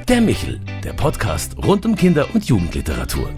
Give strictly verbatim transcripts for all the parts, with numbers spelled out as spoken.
Der Michel, der Podcast rund um Kinder- und Jugendliteratur.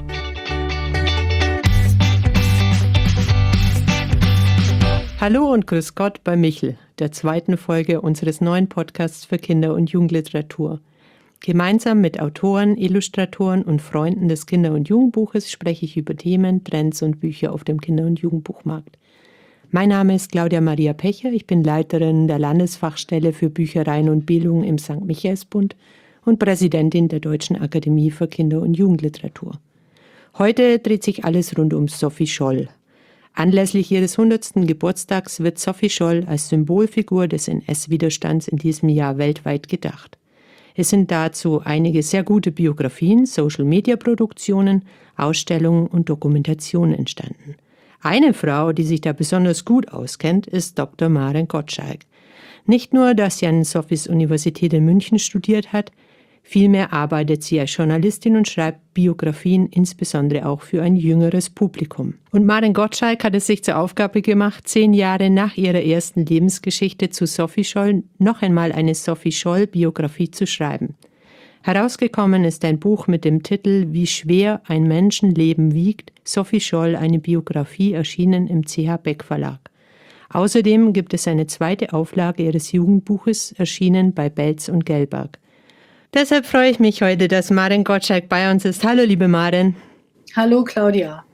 Hallo und grüß Gott bei Michel, der zweiten Folge unseres neuen Podcasts für Kinder- und Jugendliteratur. Gemeinsam mit Autoren, Illustratoren und Freunden des Kinder- und Jugendbuches spreche ich über Themen, Trends und Bücher auf dem Kinder- und Jugendbuchmarkt. Mein Name ist Claudia Maria Pecher, ich bin Leiterin der Landesfachstelle für Büchereien und Bildung im Sankt Michaelsbund und Präsidentin der Deutschen Akademie für Kinder- und Jugendliteratur. Heute dreht sich alles rund um Sophie Scholl. Anlässlich ihres hundertsten Geburtstags wird Sophie Scholl als Symbolfigur des N S-Widerstands in diesem Jahr weltweit gedacht. Es sind dazu einige sehr gute Biografien, Social-Media-Produktionen, Ausstellungen und Dokumentationen entstanden. Eine Frau, die sich da besonders gut auskennt, ist Doktor Maren Gottschalk. Nicht nur, dass sie an Sophies Universität in München studiert hat, vielmehr arbeitet sie als Journalistin und schreibt Biografien, insbesondere auch für ein jüngeres Publikum. Und Maren Gottschalk hat es sich zur Aufgabe gemacht, zehn Jahre nach ihrer ersten Lebensgeschichte zu Sophie Scholl noch einmal eine Sophie Scholl-Biografie zu schreiben. Herausgekommen ist ein Buch mit dem Titel »Wie schwer ein Menschenleben wiegt«, Sophie Scholl, eine Biografie, erschienen im C H Beck Verlag. Außerdem gibt es eine zweite Auflage ihres Jugendbuches, erschienen bei Belz und Gelberg. Deshalb freue ich mich heute, dass Maren Gottschalk bei uns ist. Hallo, liebe Maren. Hallo, Claudia.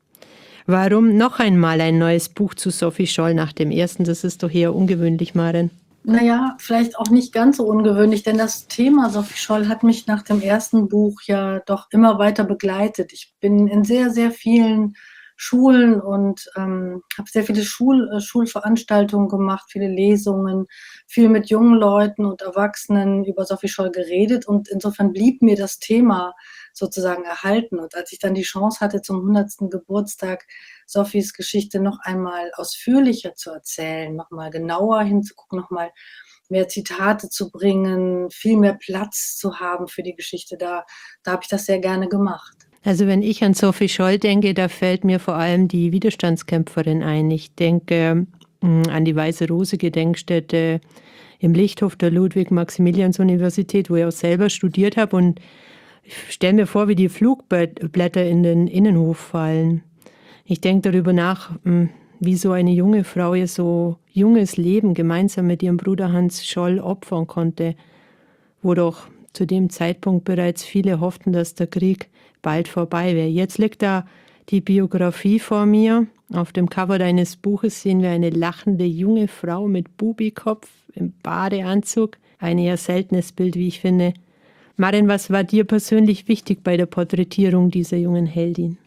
Warum noch einmal ein neues Buch zu Sophie Scholl nach dem ersten? Das ist doch eher ungewöhnlich, Maren. Naja, vielleicht auch nicht ganz so ungewöhnlich, denn das Thema Sophie Scholl hat mich nach dem ersten Buch ja doch immer weiter begleitet. Ich bin in sehr, sehr vielen Schulen und ähm, habe sehr viele Schul, äh, Schulveranstaltungen gemacht, viele Lesungen, viel mit jungen Leuten und Erwachsenen über Sophie Scholl geredet und insofern blieb mir das Thema sozusagen erhalten. Und als ich dann die Chance hatte, zum hundertsten Geburtstag Sophies Geschichte noch einmal ausführlicher zu erzählen, noch mal genauer hinzugucken, noch mal mehr Zitate zu bringen, viel mehr Platz zu haben für die Geschichte, da, da habe ich das sehr gerne gemacht. Also wenn ich an Sophie Scholl denke, da fällt mir vor allem die Widerstandskämpferin ein. Ich denke mh, an die Weiße Rose Gedenkstätte im Lichthof der Ludwig-Maximilians-Universität, wo ich auch selber studiert habe. Und ich stelle mir vor, wie die Flugblätter in den Innenhof fallen. Ich denke darüber nach, mh, wie so eine junge Frau ihr so junges Leben gemeinsam mit ihrem Bruder Hans Scholl opfern konnte, wo doch zu dem Zeitpunkt bereits viele hofften, dass der Krieg bald vorbei wäre. Jetzt liegt da die Biografie vor mir. Auf dem Cover deines Buches sehen wir eine lachende junge Frau mit Bubikopf im Badeanzug. Ein eher seltenes Bild, wie ich finde. Maren, was war dir persönlich wichtig bei der Porträtierung dieser jungen Heldin?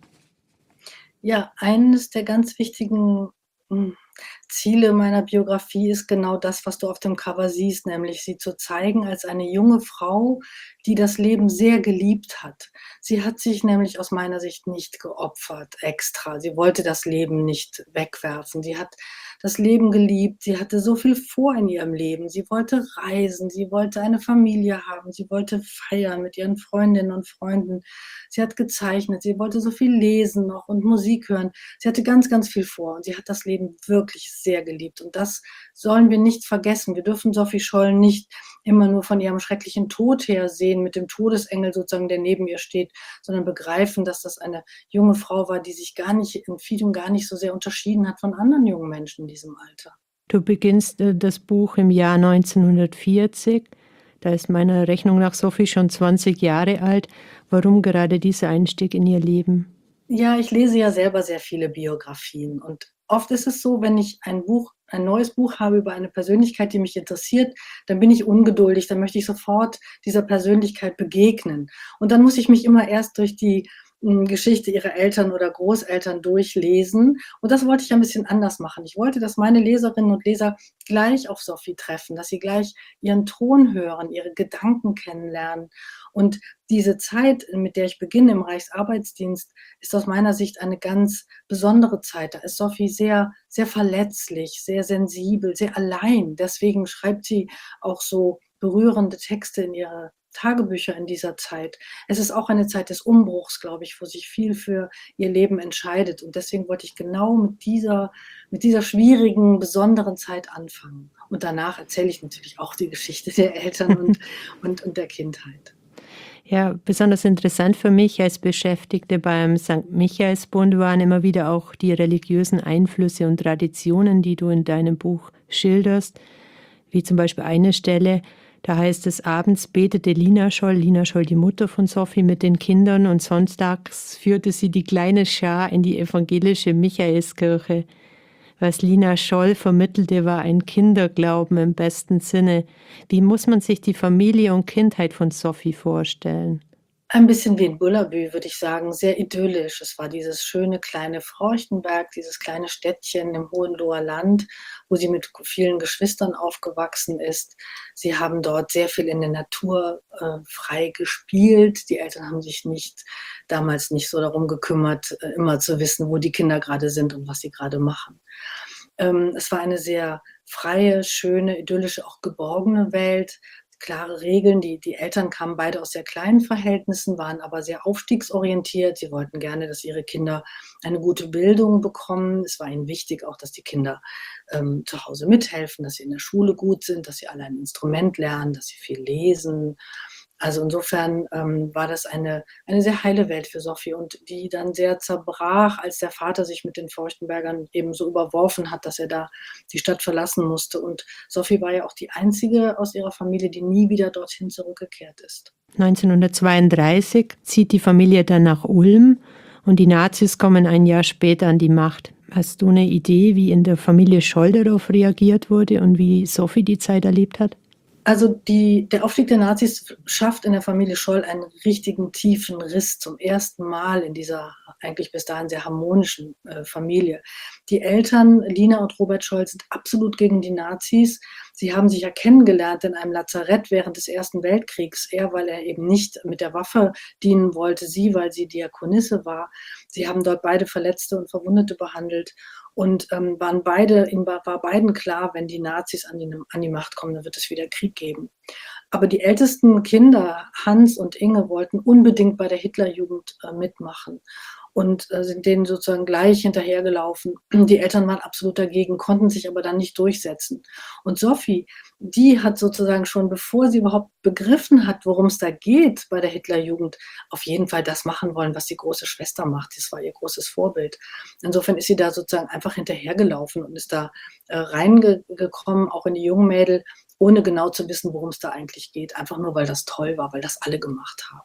Ja, eines der ganz wichtigen mh, Ziele meiner Biografie ist genau das, was du auf dem Cover siehst, nämlich sie zu zeigen als eine junge Frau, die das Leben sehr geliebt hat. Sie hat sich nämlich aus meiner Sicht nicht geopfert extra. Sie wollte das Leben nicht wegwerfen. Sie hat das Leben geliebt. Sie hatte so viel vor in ihrem Leben. Sie wollte reisen. Sie wollte eine Familie haben. Sie wollte feiern mit ihren Freundinnen und Freunden. Sie hat gezeichnet. Sie wollte so viel lesen noch und Musik hören. Sie hatte ganz, ganz viel vor und sie hat das Leben wirklich sehr geliebt. Und das sollen wir nicht vergessen. Wir dürfen Sophie Scholl nicht immer nur von ihrem schrecklichen Tod her sehen, mit dem Todesengel sozusagen, der neben ihr steht, sondern begreifen, dass das eine junge Frau war, die sich gar nicht in vielem gar nicht so sehr unterschieden hat von anderen jungen Menschen in diesem Alter. Du beginnst äh, das Buch im Jahr neunzehnhundertvierzig. Da ist meiner Rechnung nach Sophie schon zwanzig Jahre alt. Warum gerade dieser Einstieg in ihr Leben? Ja, ich lese ja selber sehr viele Biografien und oft ist es so, wenn ich ein Buch, ein neues Buch habe über eine Persönlichkeit, die mich interessiert, dann bin ich ungeduldig, dann möchte ich sofort dieser Persönlichkeit begegnen. Und dann muss ich mich immer erst durch die mh, Geschichte ihrer Eltern oder Großeltern durchlesen. Und das wollte ich ein bisschen anders machen. Ich wollte, dass meine Leserinnen und Leser gleich auf Sophie treffen, dass sie gleich ihren Ton hören, ihre Gedanken kennenlernen. Und diese Zeit, mit der ich beginne im Reichsarbeitsdienst, ist aus meiner Sicht eine ganz besondere Zeit. Da ist Sophie sehr, sehr verletzlich, sehr sensibel, sehr allein. Deswegen schreibt sie auch so berührende Texte in ihre Tagebücher in dieser Zeit. Es ist auch eine Zeit des Umbruchs, glaube ich, wo sich viel für ihr Leben entscheidet. Und deswegen wollte ich genau mit dieser, mit dieser schwierigen, besonderen Zeit anfangen. Und danach erzähle ich natürlich auch die Geschichte der Eltern und, und, und der Kindheit. Ja, besonders interessant für mich als Beschäftigte beim Sankt Michaelsbund waren immer wieder auch die religiösen Einflüsse und Traditionen, die du in deinem Buch schilderst, wie zum Beispiel eine Stelle, da heißt es, abends betete Lina Scholl, Lina Scholl, die Mutter von Sophie, mit den Kindern und sonntags führte sie die kleine Schar in die evangelische Michaelskirche. Was Lina Scholl vermittelte, war ein Kinderglauben im besten Sinne. Wie muss man sich die Familie und Kindheit von Sophie vorstellen? Ein bisschen wie in Bullabü, würde ich sagen, sehr idyllisch. Es war dieses schöne kleine Freuchtenberg, dieses kleine Städtchen im Hohenloher Land, wo sie mit vielen Geschwistern aufgewachsen ist. Sie haben dort sehr viel in der Natur äh, frei gespielt. Die Eltern haben sich nicht damals nicht so darum gekümmert, äh, immer zu wissen, wo die Kinder gerade sind und was sie gerade machen. Ähm, es war eine sehr freie, schöne, idyllische, auch geborgene Welt. Klare Regeln. Die, die Eltern kamen beide aus sehr kleinen Verhältnissen, waren aber sehr aufstiegsorientiert. Sie wollten gerne, dass ihre Kinder eine gute Bildung bekommen. Es war ihnen wichtig auch, dass die Kinder ähm, zu Hause mithelfen, dass sie in der Schule gut sind, dass sie alle ein Instrument lernen, dass sie viel lesen. Also insofern ähm, war das eine, eine sehr heile Welt für Sophie und die dann sehr zerbrach, als der Vater sich mit den Feuchtenbergern eben so überworfen hat, dass er da die Stadt verlassen musste. Und Sophie war ja auch die einzige aus ihrer Familie, die nie wieder dorthin zurückgekehrt ist. neunzehnhundertzweiunddreißig zieht die Familie dann nach Ulm und die Nazis kommen ein Jahr später an die Macht. Hast du eine Idee, wie in der Familie Scholl darauf reagiert wurde und wie Sophie die Zeit erlebt hat? Also die, der Aufstieg der Nazis schafft in der Familie Scholl einen richtigen tiefen Riss zum ersten Mal in dieser eigentlich bis dahin sehr harmonischen äh, Familie. Die Eltern, Lina und Robert Scholl, sind absolut gegen die Nazis. Sie haben sich ja kennengelernt in einem Lazarett während des Ersten Weltkriegs. Er, weil er eben nicht mit der Waffe dienen wollte, sie, weil sie Diakonisse war. Sie haben dort beide Verletzte und Verwundete behandelt. Und ähm, waren beide, ihnen war, war beiden klar, wenn die Nazis an die, an die Macht kommen, dann wird es wieder Krieg geben. Aber die ältesten Kinder, Hans und Inge, wollten unbedingt bei der Hitlerjugend äh, mitmachen und äh, sind denen sozusagen gleich hinterhergelaufen. Die Eltern waren absolut dagegen, konnten sich aber dann nicht durchsetzen. Und Sophie, die hat sozusagen schon, bevor sie überhaupt begriffen hat, worum es da geht bei der Hitlerjugend, auf jeden Fall das machen wollen, was die große Schwester macht. Das war ihr großes Vorbild. Insofern ist sie da sozusagen einfach hinterhergelaufen und ist da äh, reingekommen, auch in die jungen Mädel, ohne genau zu wissen, worum es da eigentlich geht. Einfach nur, weil das toll war, weil das alle gemacht haben.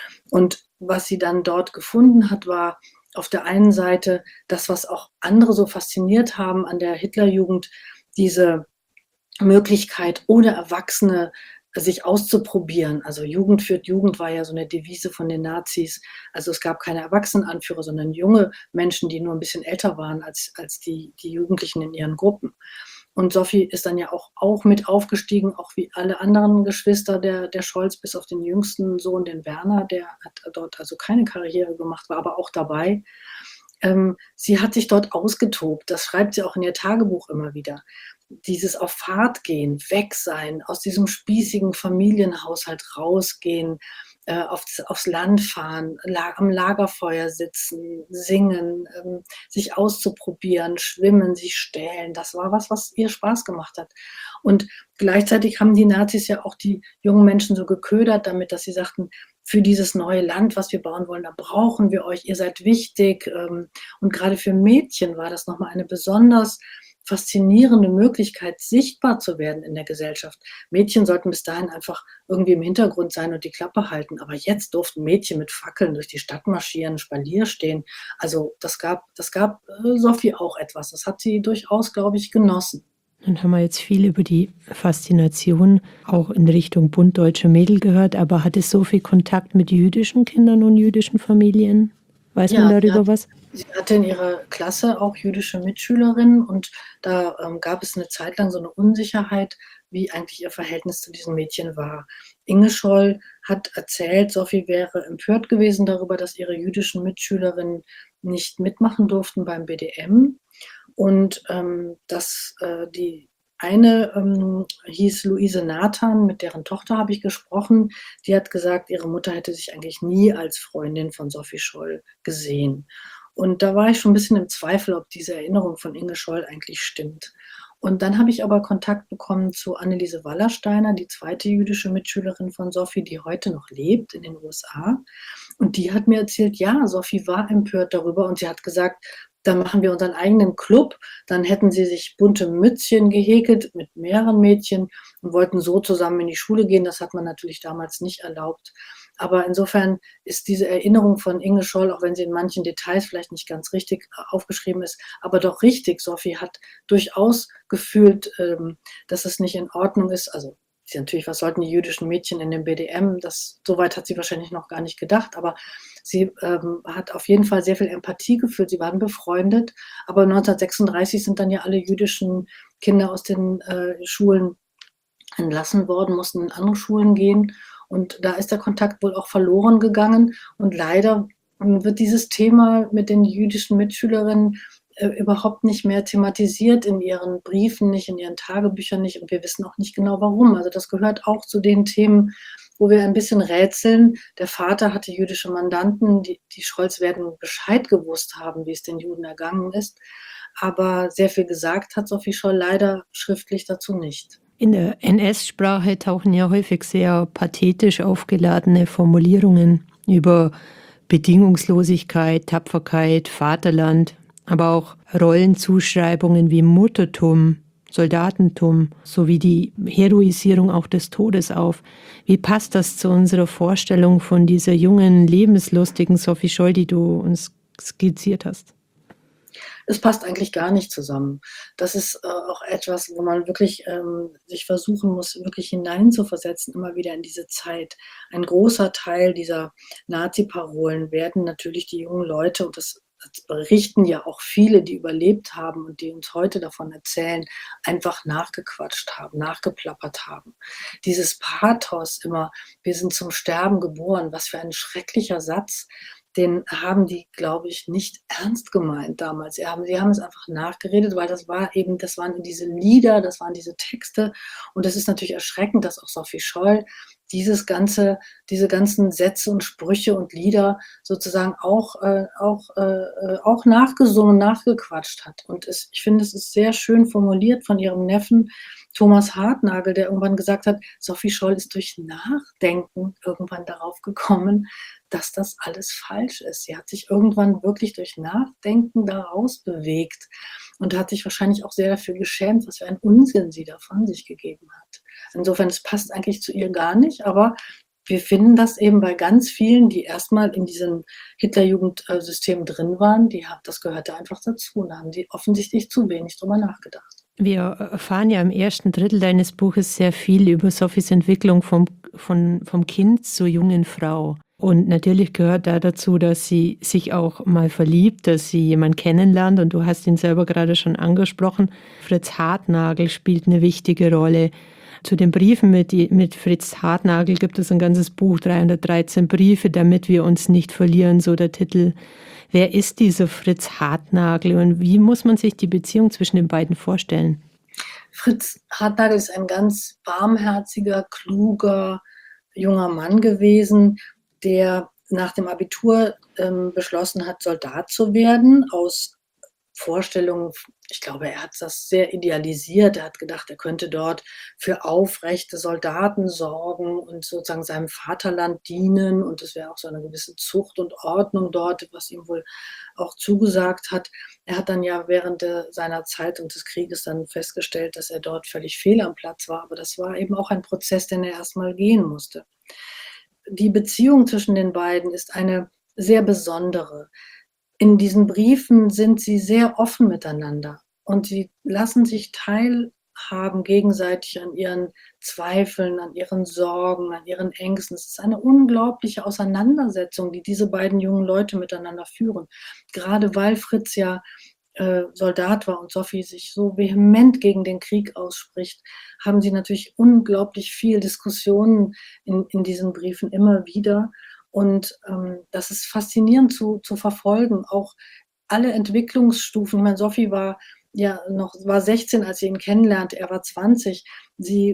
Und was sie dann dort gefunden hat, war auf der einen Seite das, was auch andere so fasziniert haben an der Hitlerjugend, diese Möglichkeit, ohne Erwachsene sich auszuprobieren. Also Jugend führt Jugend war ja so eine Devise von den Nazis. Also es gab keine Erwachsenenanführer, sondern junge Menschen, die nur ein bisschen älter waren als, als die, die Jugendlichen in ihren Gruppen. Und Sophie ist dann ja auch, auch mit aufgestiegen, auch wie alle anderen Geschwister der, der Scholz, bis auf den jüngsten Sohn, den Werner, der hat dort also keine Karriere gemacht, war aber auch dabei. Ähm, sie hat sich dort ausgetobt, das schreibt sie auch in ihr Tagebuch immer wieder. Dieses auf Fahrt gehen, weg sein, aus diesem spießigen Familienhaushalt rausgehen, äh, aufs, aufs Land fahren, la- am Lagerfeuer sitzen, singen, ähm, sich auszuprobieren, schwimmen, sich stählen. Das war was, was ihr Spaß gemacht hat. Und gleichzeitig haben die Nazis ja auch die jungen Menschen so geködert damit, dass sie sagten, für dieses neue Land, was wir bauen wollen, da brauchen wir euch, ihr seid wichtig. Ähm, und gerade für Mädchen war das nochmal eine besonders faszinierende Möglichkeit, sichtbar zu werden in der Gesellschaft. Mädchen sollten bis dahin einfach irgendwie im Hintergrund sein und die Klappe halten. Aber jetzt durften Mädchen mit Fackeln durch die Stadt marschieren, Spalier stehen. Also das gab, das gab äh, Sophie auch etwas. Das hat sie durchaus, glaube ich, genossen. Dann haben wir jetzt viel über die Faszination auch in Richtung Bund Deutsche Mädel gehört, aber hatte Sophie Kontakt mit jüdischen Kindern und jüdischen Familien? Weiß Ja, man sie darüber hat, was? sie hatte in ihrer Klasse auch jüdische Mitschülerinnen und da ähm, gab es eine Zeit lang so eine Unsicherheit, wie eigentlich ihr Verhältnis zu diesen Mädchen war. Inge Scholl hat erzählt, Sophie wäre empört gewesen darüber, dass ihre jüdischen Mitschülerinnen nicht mitmachen durften beim B D M und ähm, dass äh, die eine ähm, hieß Luise Nathan, mit deren Tochter habe ich gesprochen. Die hat gesagt, ihre Mutter hätte sich eigentlich nie als Freundin von Sophie Scholl gesehen. Und da war ich schon ein bisschen im Zweifel, ob diese Erinnerung von Inge Scholl eigentlich stimmt. Und dann habe ich aber Kontakt bekommen zu Anneliese Wallersteiner, die zweite jüdische Mitschülerin von Sophie, die heute noch lebt in den U S A. Und die hat mir erzählt, ja, Sophie war empört darüber und sie hat gesagt, dann machen wir unseren eigenen Club. Dann hätten sie sich bunte Mützchen gehäkelt mit mehreren Mädchen und wollten so zusammen in die Schule gehen. Das hat man natürlich damals nicht erlaubt. Aber insofern ist diese Erinnerung von Inge Scholl, auch wenn sie in manchen Details vielleicht nicht ganz richtig äh, aufgeschrieben ist, aber doch richtig. Sophie hat durchaus gefühlt, ähm, dass es nicht in Ordnung ist. Also sie natürlich, was sollten die jüdischen Mädchen in dem B D M? Das, so weit hat sie wahrscheinlich noch gar nicht gedacht, aber sie ähm, hat auf jeden Fall sehr viel Empathie gefühlt. Sie waren befreundet, aber neunzehnhundertsechsunddreißig sind dann ja alle jüdischen Kinder aus den äh, Schulen entlassen worden, mussten in andere Schulen gehen. Und da ist der Kontakt wohl auch verloren gegangen. Und leider ähm, wird dieses Thema mit den jüdischen Mitschülerinnen äh, überhaupt nicht mehr thematisiert in ihren Briefen, nicht in ihren Tagebüchern nicht. Und wir wissen auch nicht genau warum. Also das gehört auch zu den Themen, wo wir ein bisschen rätseln. Der Vater hatte jüdische Mandanten, die, die Scholz werden Bescheid gewusst haben, wie es den Juden ergangen ist. Aber sehr viel gesagt hat Sophie Scholl leider schriftlich dazu nicht. In der N S-Sprache tauchen ja häufig sehr pathetisch aufgeladene Formulierungen über Bedingungslosigkeit, Tapferkeit, Vaterland, aber auch Rollenzuschreibungen wie Muttertum, Soldatentum sowie die Heroisierung auch des Todes auf. Wie passt das zu unserer Vorstellung von dieser jungen, lebenslustigen Sophie Scholl, die du uns skizziert hast? Es passt eigentlich gar nicht zusammen. Das ist äh, auch etwas, wo man wirklich ähm, sich versuchen muss, wirklich hineinzuversetzen, immer wieder in diese Zeit. Ein großer Teil dieser Nazi-Parolen werden natürlich die jungen Leute, und das, das berichten ja auch viele, die überlebt haben und die uns heute davon erzählen, einfach nachgequatscht haben, nachgeplappert haben. Dieses Pathos immer, wir sind zum Sterben geboren, was für ein schrecklicher Satz. Den haben die, glaube ich, nicht ernst gemeint damals. Sie haben, sie haben es einfach nachgeredet, weil das war eben, das waren diese Lieder, das waren diese Texte. Und es ist natürlich erschreckend, dass auch Sophie Scholl dieses ganze, diese ganzen Sätze und Sprüche und Lieder sozusagen auch, äh, auch, äh, auch nachgesungen, nachgequatscht hat. Und es, ich finde, es ist sehr schön formuliert von ihrem Neffen Thomas Hartnagel, der irgendwann gesagt hat, Sophie Scholl ist durch Nachdenken irgendwann darauf gekommen, dass das alles falsch ist. Sie hat sich irgendwann wirklich durch Nachdenken daraus bewegt und hat sich wahrscheinlich auch sehr dafür geschämt, was für einen Unsinn sie da von sich gegeben hat. Insofern, es passt eigentlich zu ihr gar nicht, aber wir finden das eben bei ganz vielen, die erstmal in diesem Hitlerjugendsystem drin waren, die haben, das gehörte einfach dazu und da haben die offensichtlich zu wenig drüber nachgedacht. Wir erfahren ja im ersten Drittel deines Buches sehr viel über Sophies Entwicklung vom, von, vom Kind zur jungen Frau. Und natürlich gehört da dazu, dass sie sich auch mal verliebt, dass sie jemanden kennenlernt. Und du hast ihn selber gerade schon angesprochen. Fritz Hartnagel spielt eine wichtige Rolle. Zu den Briefen mit, mit Fritz Hartnagel gibt es ein ganzes Buch, dreihundertdreizehn Briefe, damit wir uns nicht verlieren, so der Titel. Wer ist dieser Fritz Hartnagel und wie muss man sich die Beziehung zwischen den beiden vorstellen? Fritz Hartnagel ist ein ganz warmherziger, kluger, junger Mann gewesen, der nach dem Abitur ähm, beschlossen hat, Soldat zu werden, aus Vorstellungen, ich glaube, er hat das sehr idealisiert. Er hat gedacht, er könnte dort für aufrechte Soldaten sorgen und sozusagen seinem Vaterland dienen. Und es wäre auch so eine gewisse Zucht und Ordnung dort, was ihm wohl auch zugesagt hat. Er hat dann ja während der, seiner Zeit und des Krieges dann festgestellt, dass er dort völlig fehl am Platz war. Aber das war eben auch ein Prozess, den er erstmal gehen musste. Die Beziehung zwischen den beiden ist eine sehr besondere. In diesen Briefen sind sie sehr offen miteinander und sie lassen sich teilhaben gegenseitig an ihren Zweifeln, an ihren Sorgen, an ihren Ängsten. Es ist eine unglaubliche Auseinandersetzung, die diese beiden jungen Leute miteinander führen. Gerade weil Fritz ja äh, Soldat war und Sophie sich so vehement gegen den Krieg ausspricht, haben sie natürlich unglaublich viel Diskussionen in, in diesen Briefen immer wieder. Und ähm, das ist faszinierend zu, zu verfolgen. Auch alle Entwicklungsstufen. Ich meine, Sophie war ja noch war sechzehn, als sie ihn kennenlernte. Er war zwanzig. Sie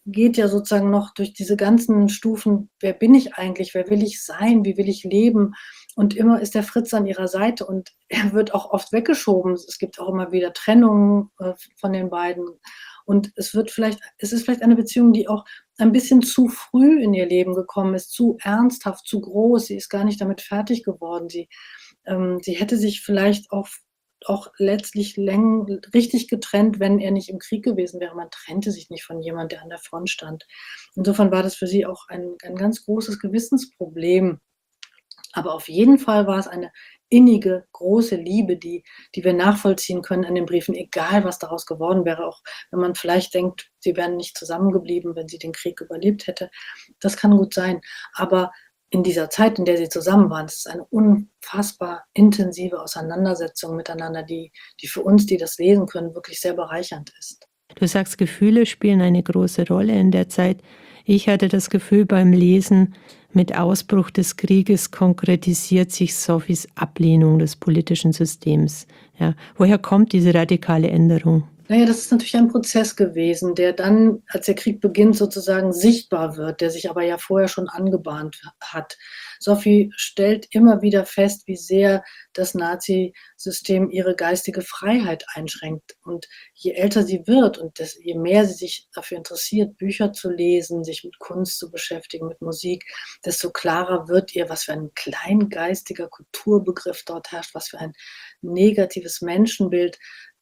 geht ja sozusagen noch durch diese ganzen Stufen, wer bin ich eigentlich, wer will ich sein, wie will ich leben? Und immer ist der Fritz an ihrer Seite und er wird auch oft weggeschoben. Es gibt auch immer wieder Trennungen äh, von den beiden. Und es wird vielleicht, es ist vielleicht eine Beziehung, die auch ein bisschen zu früh in ihr Leben gekommen ist, zu ernsthaft, zu groß. Sie ist gar nicht damit fertig geworden. Sie, ähm, sie hätte sich vielleicht auch, auch letztlich läng, richtig getrennt, wenn er nicht im Krieg gewesen wäre. Man trennte sich nicht von jemandem, der an der Front stand. Insofern war das für sie auch ein, ein ganz großes Gewissensproblem. Aber auf jeden Fall war es eine innige, große Liebe, die, die wir nachvollziehen können an den Briefen, egal was daraus geworden wäre, auch wenn man vielleicht denkt, sie wären nicht zusammengeblieben, wenn sie den Krieg überlebt hätte. Das kann gut sein. Aber in dieser Zeit, in der sie zusammen waren, es ist eine unfassbar intensive Auseinandersetzung miteinander, die, die für uns, die das lesen können, wirklich sehr bereichernd ist. Du sagst, Gefühle spielen eine große Rolle in der Zeit. Ich hatte das Gefühl beim Lesen, mit Ausbruch des Krieges konkretisiert sich Sophies Ablehnung des politischen Systems. Ja, woher kommt diese radikale Änderung? Naja, das ist natürlich ein Prozess gewesen, der dann, als der Krieg beginnt, sozusagen sichtbar wird, der sich aber ja vorher schon angebahnt hat. Sophie stellt immer wieder fest, wie sehr das Nazi-System ihre geistige Freiheit einschränkt. Und je älter sie wird und das, je mehr sie sich dafür interessiert, Bücher zu lesen, sich mit Kunst zu beschäftigen, mit Musik, desto klarer wird ihr, was für ein kleingeistiger Kulturbegriff dort herrscht, was für ein negatives Menschenbild.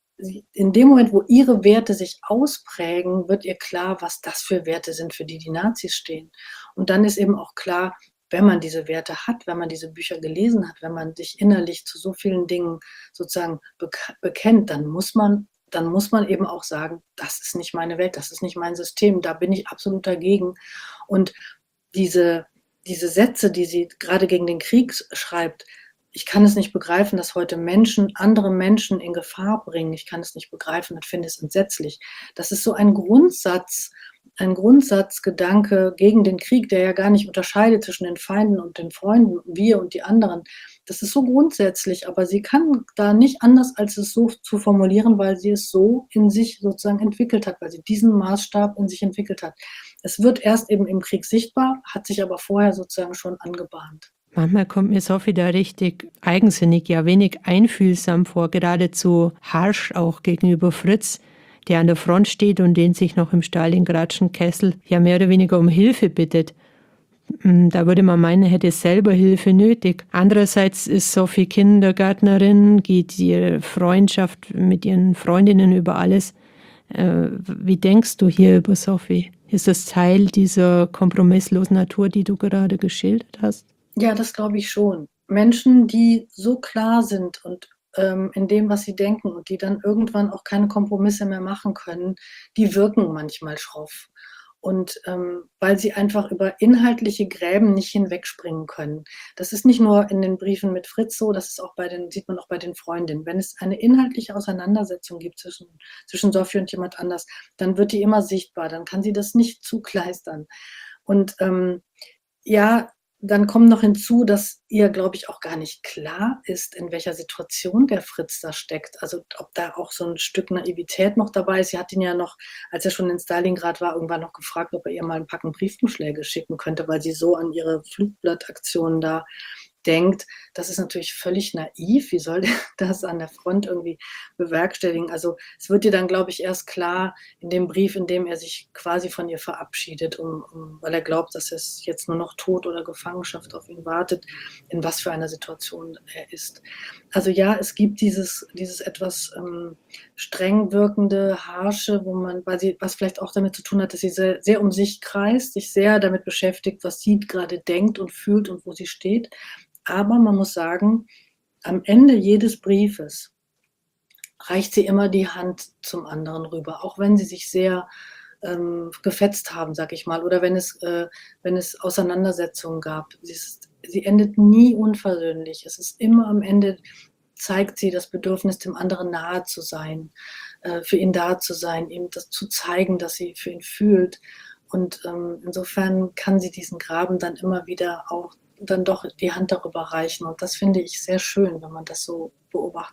In dem Moment, wo ihre Werte sich ausprägen, wird ihr klar, was das für Werte sind, für die die Nazis stehen. Und dann ist eben auch klar, wenn man diese Werte hat, wenn man diese Bücher gelesen hat, wenn man sich innerlich zu so vielen Dingen sozusagen bekennt, dann muss man, dann muss man eben auch sagen, das ist nicht meine Welt, das ist nicht mein System, da bin ich absolut dagegen. Und diese, diese Sätze, die sie gerade gegen den Krieg schreibt, ich kann es nicht begreifen, dass heute Menschen andere Menschen in Gefahr bringen. Ich kann es nicht begreifen und finde es entsetzlich. Das ist so ein Grundsatz, ein Grundsatzgedanke gegen den Krieg, der ja gar nicht unterscheidet zwischen den Feinden und den Freunden, wir und die anderen. Das ist so grundsätzlich, aber sie kann da nicht anders, als es so zu formulieren, weil sie es so in sich sozusagen entwickelt hat, weil sie diesen Maßstab in sich entwickelt hat. Es wird erst eben im Krieg sichtbar, hat sich aber vorher sozusagen schon angebahnt. Manchmal kommt mir Sophie da richtig eigensinnig, ja wenig einfühlsam vor, geradezu harsch auch gegenüber Fritz, der an der Front steht und den sich noch im Stalingradschen Kessel ja mehr oder weniger um Hilfe bittet. Da würde man meinen, er hätte selber Hilfe nötig. Andererseits ist Sophie Kindergärtnerin, geht ihre Freundschaft mit ihren Freundinnen über alles. Wie denkst du hier über Sophie? Ist das Teil dieser kompromisslosen Natur, die du gerade geschildert hast? Ja, das glaube ich schon. Menschen, die so klar sind und ähm, in dem, was sie denken und die dann irgendwann auch keine Kompromisse mehr machen können, die wirken manchmal schroff. Und ähm, weil sie einfach über inhaltliche Gräben nicht hinwegspringen können. Das ist nicht nur in den Briefen mit Fritz so, das ist auch bei den, sieht man auch bei den Freundinnen. Wenn es eine inhaltliche Auseinandersetzung gibt zwischen, zwischen Sophie und jemand anders, dann wird die immer sichtbar, dann kann sie das nicht zukleistern. Und ähm, ja, dann kommt noch hinzu, dass ihr, glaube ich, auch gar nicht klar ist, in welcher Situation der Fritz da steckt. Also ob da auch so ein Stück Naivität noch dabei ist. Sie hat ihn ja noch, als er schon in Stalingrad war, irgendwann noch gefragt, ob er ihr mal ein Packen Briefumschläge schicken könnte, weil sie so an ihre Flugblattaktionen da denkt. Das ist natürlich völlig naiv. Wie soll der das an der Front irgendwie bewerkstelligen? Also es wird ihr dann, glaube ich, erst klar in dem Brief, in dem er sich quasi von ihr verabschiedet, um, um, weil er glaubt, dass es jetzt nur noch Tod oder Gefangenschaft auf ihn wartet, in was für einer Situation er ist. Also ja, es gibt dieses, dieses etwas ähm, streng wirkende, harsche, wo man, weil sie, was vielleicht auch damit zu tun hat, dass sie sehr, sehr um sich kreist, sich sehr damit beschäftigt, was sie gerade denkt und fühlt und wo sie steht. Aber man muss sagen, am Ende jedes Briefes reicht sie immer die Hand zum anderen rüber, auch wenn sie sich sehr ähm, gefetzt haben, sag ich mal, oder wenn es, äh, wenn es Auseinandersetzungen gab. Sie, ist, sie endet nie unversöhnlich. Es ist immer am Ende, zeigt sie das Bedürfnis, dem anderen nahe zu sein, äh, für ihn da zu sein, ihm das zu zeigen, dass sie für ihn fühlt. Und ähm, insofern kann sie diesen Graben dann immer wieder auch dann doch die Hand darüber reichen. Und das finde ich sehr schön, wenn man das so beobachtet.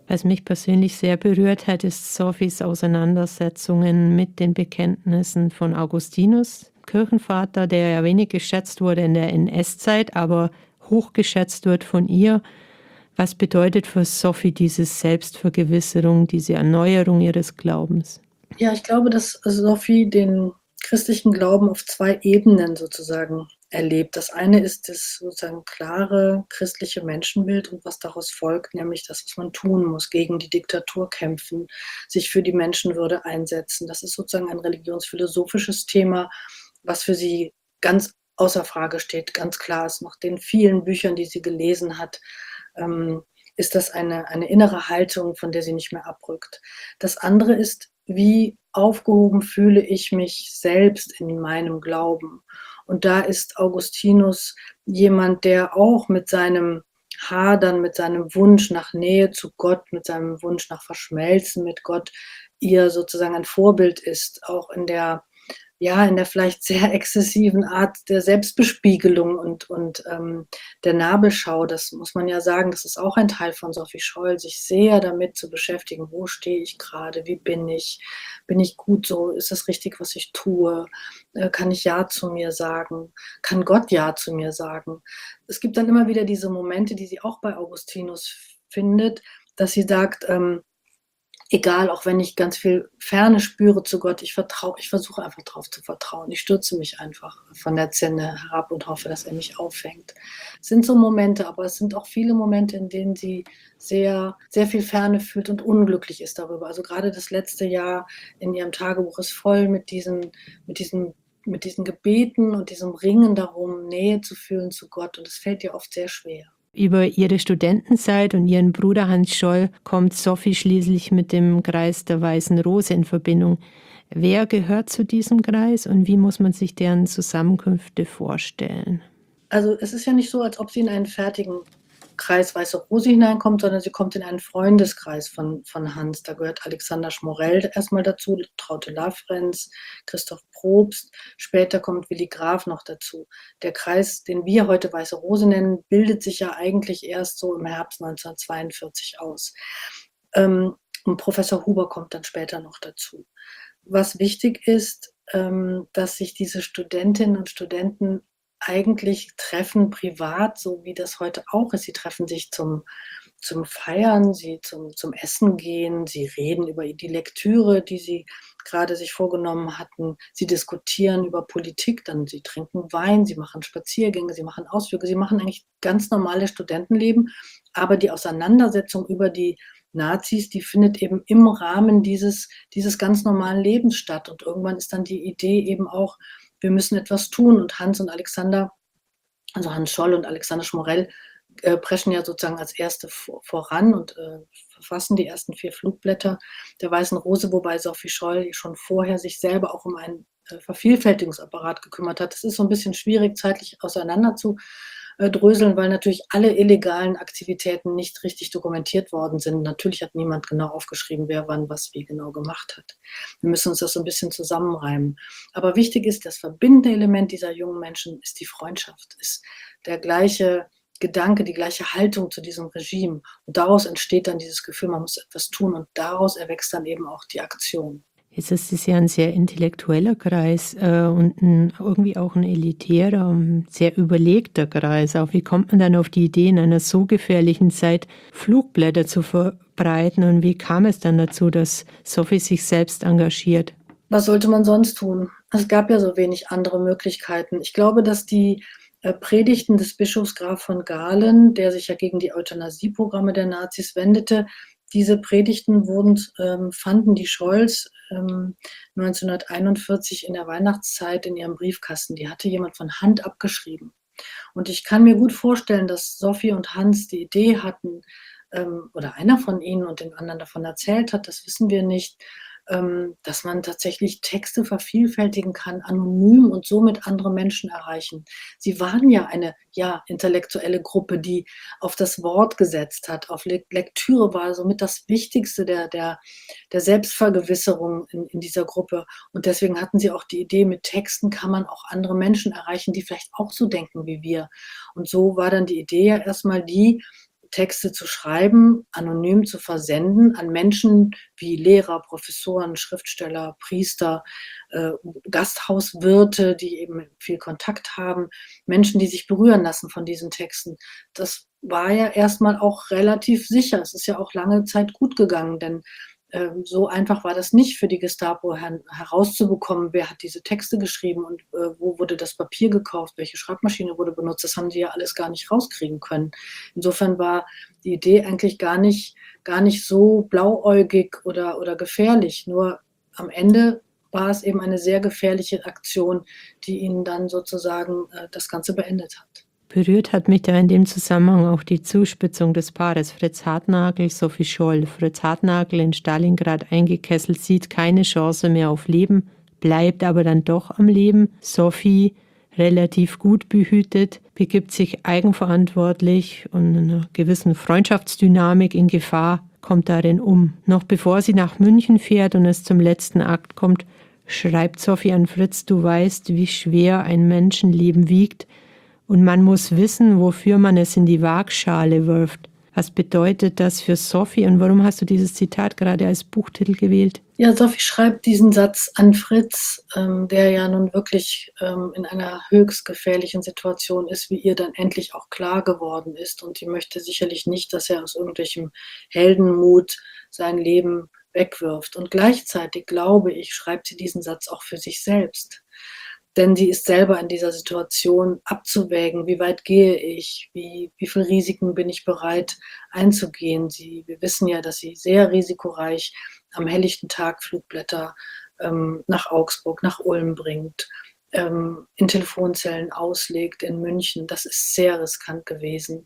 Was mich persönlich sehr berührt hat, ist Sophies Auseinandersetzungen mit den Bekenntnissen von Augustinus, Kirchenvater, der ja wenig geschätzt wurde in der N S-Zeit, aber hochgeschätzt wird von ihr. Was bedeutet für Sophie diese Selbstvergewisserung, diese Erneuerung ihres Glaubens? Ja, ich glaube, dass Sophie den christlichen Glauben auf zwei Ebenen sozusagen erlebt. Das eine ist das sozusagen klare christliche Menschenbild und was daraus folgt, nämlich das, was man tun muss, gegen die Diktatur kämpfen, sich für die Menschenwürde einsetzen. Das ist sozusagen ein religionsphilosophisches Thema, was für sie ganz außer Frage steht, ganz klar ist. Nach den vielen Büchern, die sie gelesen hat, ähm, ist das eine, eine innere Haltung, von der sie nicht mehr abrückt. Das andere ist, wie aufgehoben fühle ich mich selbst in meinem Glauben. Und da ist Augustinus jemand, der auch mit seinem Hadern, mit seinem Wunsch nach Nähe zu Gott, mit seinem Wunsch nach Verschmelzen mit Gott, ihr sozusagen ein Vorbild ist, auch in der ja, in der vielleicht sehr exzessiven Art der Selbstbespiegelung und, und ähm, der Nabelschau. Das muss man ja sagen, das ist auch ein Teil von Sophie Scholl, sich sehr damit zu beschäftigen, wo stehe ich gerade, wie bin ich, bin ich gut so, ist das richtig, was ich tue, äh, kann ich Ja zu mir sagen, kann Gott Ja zu mir sagen. Es gibt dann immer wieder diese Momente, die sie auch bei Augustinus findet, dass sie sagt, ähm, egal, auch wenn ich ganz viel Ferne spüre zu Gott, ich vertraue, ich versuche einfach darauf zu vertrauen. Ich stürze mich einfach von der Zinne herab und hoffe, dass er mich auffängt. Es sind so Momente, aber es sind auch viele Momente, in denen sie sehr, sehr viel Ferne fühlt und unglücklich ist darüber. Also gerade das letzte Jahr in ihrem Tagebuch ist voll mit diesen, mit diesen, mit diesen Gebeten und diesem Ringen darum, Nähe zu fühlen zu Gott. Und es fällt ihr oft sehr schwer. Über ihre Studentenzeit und ihren Bruder Hans Scholl kommt Sophie schließlich mit dem Kreis der Weißen Rose in Verbindung. Wer gehört zu diesem Kreis und wie muss man sich deren Zusammenkünfte vorstellen? Also es ist ja nicht so, als ob sie in einen fertigen Kreis Weiße Rose hineinkommt, sondern sie kommt in einen Freundeskreis von, von Hans. Da gehört Alexander Schmorell erstmal dazu, Traute Lafrenz, Christoph Probst, später kommt Willi Graf noch dazu. Der Kreis, den wir heute Weiße Rose nennen, bildet sich ja eigentlich erst so im Herbst neunzehnhundertzweiundvierzig aus. Ähm, und Professor Huber kommt dann später noch dazu. Was wichtig ist, ähm, dass sich diese Studentinnen und Studenten eigentlich treffen privat, so wie das heute auch ist. Sie treffen sich zum, zum Feiern, sie zum, zum Essen gehen, sie reden über die Lektüre, die sie gerade sich vorgenommen hatten. Sie diskutieren über Politik, dann sie trinken Wein, sie machen Spaziergänge, sie machen Ausflüge, sie machen eigentlich ganz normales Studentenleben. Aber die Auseinandersetzung über die Nazis, die findet eben im Rahmen dieses, dieses ganz normalen Lebens statt. Und irgendwann ist dann die Idee eben auch, wir müssen etwas tun. Und Hans und Alexander, also Hans Scholl und Alexander Schmorell, äh, preschen ja sozusagen als Erste vor, voran und äh, verfassen die ersten vier Flugblätter der Weißen Rose, wobei Sophie Scholl schon vorher sich selber auch um einen äh, Vervielfältigungsapparat gekümmert hat. Es ist so ein bisschen schwierig, zeitlich auseinander zu äh, dröseln, weil natürlich alle illegalen Aktivitäten nicht richtig dokumentiert worden sind. Natürlich hat niemand genau aufgeschrieben, wer wann was wie genau gemacht hat. Wir müssen uns das so ein bisschen zusammenreimen. Aber wichtig ist, das verbindende Element dieser jungen Menschen ist die Freundschaft, ist der gleiche Gedanke, die gleiche Haltung zu diesem Regime. Und daraus entsteht dann dieses Gefühl, man muss etwas tun und daraus erwächst dann eben auch die Aktion. Jetzt ist es ja ein sehr intellektueller Kreis äh, und ein, irgendwie auch ein elitärer, sehr überlegter Kreis. Auch wie kommt man dann auf die Idee, in einer so gefährlichen Zeit Flugblätter zu verbreiten und wie kam es dann dazu, dass Sophie sich selbst engagiert? Was sollte man sonst tun? Es gab ja so wenig andere Möglichkeiten. Ich glaube, dass die äh, Predigten des Bischofs Graf von Galen, der sich ja gegen die Euthanasieprogramme der Nazis wendete, diese Predigten wurden, ähm, fanden die Scholls ähm, neunzehnhunderteinundvierzig in der Weihnachtszeit in ihrem Briefkasten. Die hatte jemand von Hand abgeschrieben. Und ich kann mir gut vorstellen, dass Sophie und Hans die Idee hatten, ähm, oder einer von ihnen und dem anderen davon erzählt hat, das wissen wir nicht, ähm, dass man tatsächlich Texte vervielfältigen kann, anonym und somit andere Menschen erreichen. Sie waren ja eine ja, intellektuelle Gruppe, die auf das Wort gesetzt hat, auf Le- Lektüre war somit das Wichtigste der, der, der Selbstvergewisserung in, in dieser Gruppe. Und deswegen hatten sie auch die Idee, mit Texten kann man auch andere Menschen erreichen, die vielleicht auch so denken wie wir. Und so war dann die Idee ja erstmal die, Texte zu schreiben, anonym zu versenden an Menschen wie Lehrer, Professoren, Schriftsteller, Priester, äh, Gasthauswirte, die eben viel Kontakt haben, Menschen, die sich berühren lassen von diesen Texten. Das war ja erstmal auch relativ sicher. Es ist ja auch lange Zeit gut gegangen, denn ähm, so einfach war das nicht für die Gestapo her herauszubekommen, wer hat diese Texte geschrieben und äh, wo wurde das Papier gekauft, welche Schreibmaschine wurde benutzt. Das haben die ja alles gar nicht rauskriegen können. Insofern war die Idee eigentlich gar nicht, gar nicht so blauäugig oder, oder gefährlich. Nur am Ende war es eben eine sehr gefährliche Aktion, die ihnen dann sozusagen äh, das Ganze beendet hat. Berührt hat mich da in dem Zusammenhang auch die Zuspitzung des Paares Fritz Hartnagel, Sophie Scholl. Fritz Hartnagel in Stalingrad eingekesselt, sieht keine Chance mehr auf Leben, bleibt aber dann doch am Leben. Sophie, relativ gut behütet, begibt sich eigenverantwortlich und in einer gewissen Freundschaftsdynamik in Gefahr, kommt darin um. Noch bevor sie nach München fährt und es zum letzten Akt kommt, schreibt Sophie an Fritz: Du weißt, wie schwer ein Menschenleben wiegt, und man muss wissen, wofür man es in die Waagschale wirft. Was bedeutet das für Sophie und warum hast du dieses Zitat gerade als Buchtitel gewählt? Ja, Sophie schreibt diesen Satz an Fritz, ähm, der ja nun wirklich ähm, in einer höchst gefährlichen Situation ist, wie ihr dann endlich auch klar geworden ist. Und die möchte sicherlich nicht, dass er aus irgendwelchem Heldenmut sein Leben wegwirft. Und gleichzeitig, glaube ich, schreibt sie diesen Satz auch für sich selbst. Denn sie ist selber in dieser Situation abzuwägen, wie weit gehe ich, wie, wie viele Risiken bin ich bereit einzugehen. Sie, wir wissen ja, dass sie sehr risikoreich am helllichten Tag Flugblätter ähm, nach Augsburg, nach Ulm bringt, ähm, in Telefonzellen auslegt in München. Das ist sehr riskant gewesen.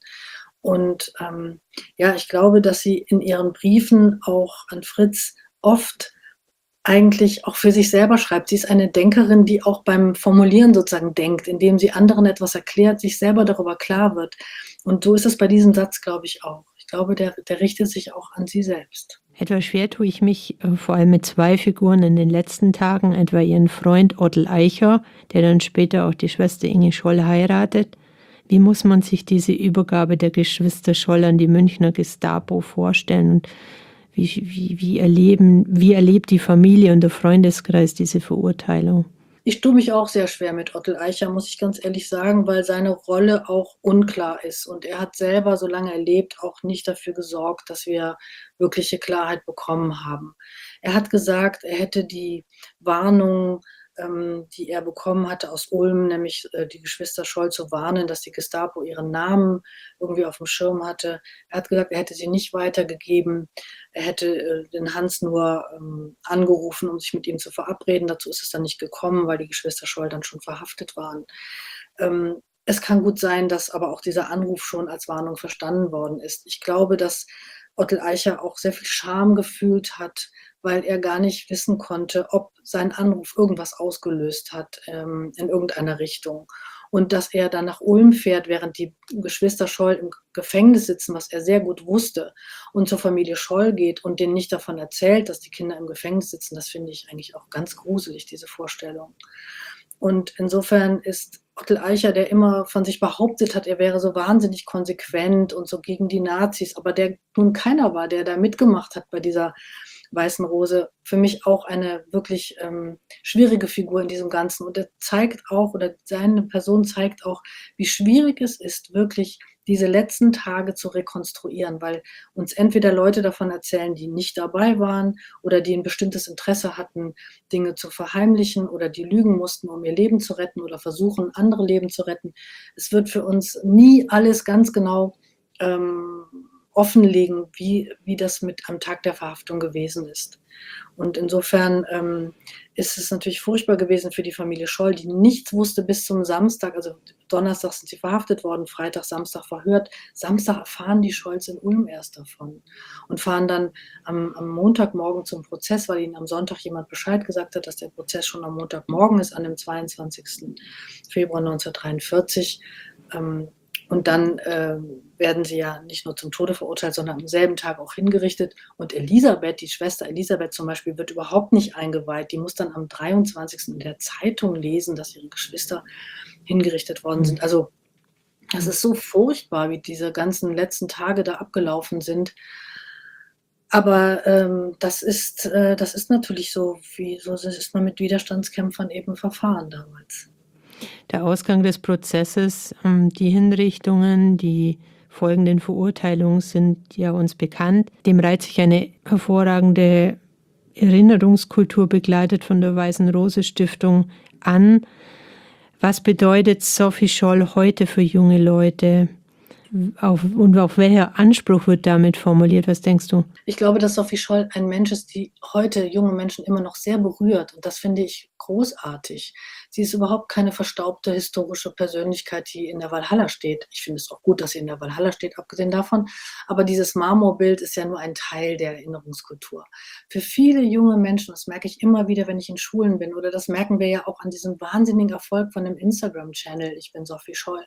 Und ähm, ja, ich glaube, dass sie in ihren Briefen auch an Fritz oft eigentlich auch für sich selber schreibt. Sie ist eine Denkerin, die auch beim Formulieren sozusagen denkt, indem sie anderen etwas erklärt, sich selber darüber klar wird. Und so ist es bei diesem Satz, glaube ich, auch. Ich glaube, der, der richtet sich auch an sie selbst. Etwas schwer tue ich mich äh, vor allem mit zwei Figuren in den letzten Tagen, etwa ihren Freund Ottel Eicher, der dann später auch die Schwester Inge Scholl heiratet. Wie muss man sich diese Übergabe der Geschwister Scholl an die Münchner Gestapo vorstellen? Und Wie, wie, wie, erleben, wie erlebt die Familie und der Freundeskreis diese Verurteilung? Ich tue mich auch sehr schwer mit Ottel Eicher, muss ich ganz ehrlich sagen, weil seine Rolle auch unklar ist. Und er hat selber, solange er lebt, auch nicht dafür gesorgt, dass wir wirkliche Klarheit bekommen haben. Er hat gesagt, er hätte die Warnung, ähm, die er bekommen hatte aus Ulm, nämlich äh, die Geschwister Scholl zu warnen, dass die Gestapo ihren Namen irgendwie auf dem Schirm hatte. Er hat gesagt, er hätte sie nicht weitergegeben. Er hätte äh, den Hans nur ähm, angerufen, um sich mit ihm zu verabreden. Dazu ist es dann nicht gekommen, weil die Geschwister Scholl dann schon verhaftet waren. Ähm, es kann gut sein, dass aber auch dieser Anruf schon als Warnung verstanden worden ist. Ich glaube, dass Ottel Eicher auch sehr viel Scham gefühlt hat, weil er gar nicht wissen konnte, ob sein Anruf irgendwas ausgelöst hat ähm, in irgendeiner Richtung. Und dass er dann nach Ulm fährt, während die Geschwister Scholl im Gefängnis sitzen, was er sehr gut wusste, und zur Familie Scholl geht und denen nicht davon erzählt, dass die Kinder im Gefängnis sitzen, das finde ich eigentlich auch ganz gruselig, diese Vorstellung. Und insofern ist Ottel Eicher, der immer von sich behauptet hat, er wäre so wahnsinnig konsequent und so gegen die Nazis, aber der nun keiner war, der da mitgemacht hat bei dieser Weißen Rose, für mich auch eine wirklich ähm, schwierige Figur in diesem Ganzen. Und er zeigt auch, oder seine Person zeigt auch, wie schwierig es ist, wirklich diese letzten Tage zu rekonstruieren, weil uns entweder Leute davon erzählen, die nicht dabei waren oder die ein bestimmtes Interesse hatten, Dinge zu verheimlichen oder die lügen mussten, um ihr Leben zu retten oder versuchen, andere Leben zu retten. Es wird für uns nie alles ganz genau ähm, offenlegen, wie, wie das mit am Tag der Verhaftung gewesen ist. Und insofern ähm, ist es natürlich furchtbar gewesen für die Familie Scholl, die nichts wusste bis zum Samstag. Also Donnerstag sind sie verhaftet worden, Freitag, Samstag verhört. Samstag erfahren die Scholls in Ulm erst davon und fahren dann am, am Montagmorgen zum Prozess, weil ihnen am Sonntag jemand Bescheid gesagt hat, dass der Prozess schon am Montagmorgen ist, an dem zweiundzwanzigsten Februar neunzehnhundertdreiundvierzig. Ähm, Und dann äh, werden sie ja nicht nur zum Tode verurteilt, sondern am selben Tag auch hingerichtet. Und Elisabeth, die Schwester Elisabeth zum Beispiel, wird überhaupt nicht eingeweiht. Die muss dann am dreiundzwanzigsten in der Zeitung lesen, dass ihre Geschwister hingerichtet worden sind. Also Das ist so furchtbar, wie diese ganzen letzten Tage da abgelaufen sind. Aber ähm, das ist, äh, das ist natürlich so, wie so ist man mit Widerstandskämpfern eben verfahren damals. Der Ausgang des Prozesses, ähm, die Hinrichtungen, die folgenden Verurteilungen sind ja uns bekannt. Dem reiht sich eine hervorragende Erinnerungskultur, begleitet von der Weißen Rose Stiftung, an. Was bedeutet Sophie Scholl heute für junge Leute? Auf, und auf welcher Anspruch wird damit formuliert? Was denkst du? Ich glaube, dass Sophie Scholl ein Mensch ist, die heute junge Menschen immer noch sehr berührt. Und das finde ich großartig. Sie ist überhaupt keine verstaubte historische Persönlichkeit, die in der Walhalla steht. Ich finde es auch gut, dass sie in der Walhalla steht, abgesehen davon. Aber dieses Marmorbild ist ja nur ein Teil der Erinnerungskultur. Für viele junge Menschen, das merke ich immer wieder, wenn ich in Schulen bin, oder das merken wir ja auch an diesem wahnsinnigen Erfolg von dem Instagram-Channel, ich bin Sophie Scholl,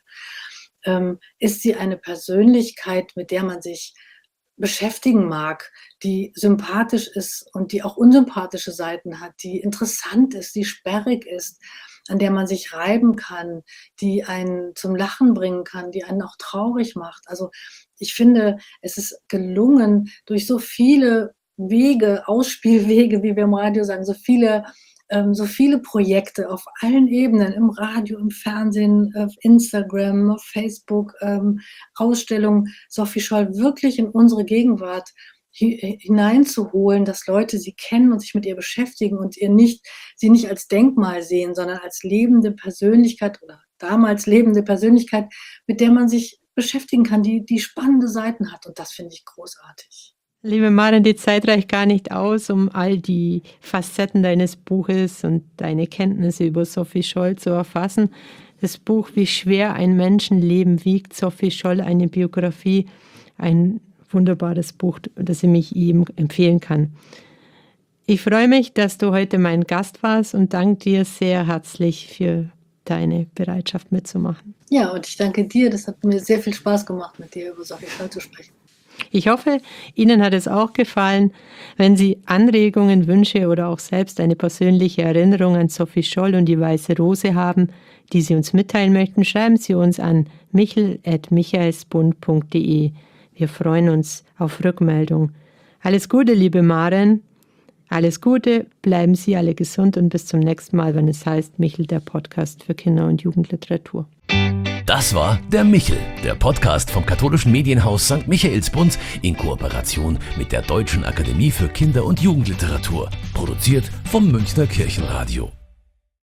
ähm, ist sie eine Persönlichkeit, mit der man sich beschäftigen mag, die sympathisch ist und die auch unsympathische Seiten hat, die interessant ist, die sperrig ist, an der man sich reiben kann, die einen zum Lachen bringen kann, die einen auch traurig macht. Also ich finde, es ist gelungen, durch so viele Wege, Ausspielwege, wie wir im Radio sagen, so viele ähm, so viele Projekte auf allen Ebenen, im Radio, im Fernsehen, auf Instagram, auf Facebook, ähm, Ausstellungen, Sophie Scholl wirklich in unsere Gegenwart hineinzuholen, dass Leute sie kennen und sich mit ihr beschäftigen und ihr nicht, sie nicht als Denkmal sehen, sondern als lebende Persönlichkeit oder damals lebende Persönlichkeit, mit der man sich beschäftigen kann, die, die spannende Seiten hat. Und das finde ich großartig. Liebe Maren, die Zeit reicht gar nicht aus, um all die Facetten deines Buches und deine Kenntnisse über Sophie Scholl zu erfassen. Das Buch Wie schwer ein Menschenleben wiegt, Sophie Scholl, eine Biografie, ein wunderbares Buch, das ich mich ihm empfehlen kann. Ich freue mich, dass du heute mein Gast warst und danke dir sehr herzlich für deine Bereitschaft mitzumachen. Ja, und ich danke dir. Das hat mir sehr viel Spaß gemacht, mit dir über Sophie Scholl zu sprechen. Ich hoffe, Ihnen hat es auch gefallen. Wenn Sie Anregungen, Wünsche oder auch selbst eine persönliche Erinnerung an Sophie Scholl und die Weiße Rose haben, die Sie uns mitteilen möchten, schreiben Sie uns an michel at michaelsbund punkt de. Wir freuen uns auf Rückmeldung. Alles Gute, liebe Maren. Alles Gute, bleiben Sie alle gesund und bis zum nächsten Mal, wenn es heißt Michel, der Podcast für Kinder- und Jugendliteratur. Das war der Michel, der Podcast vom katholischen Medienhaus Sankt Michaelsbund in Kooperation mit der Deutschen Akademie für Kinder- und Jugendliteratur, produziert vom Münchner Kirchenradio.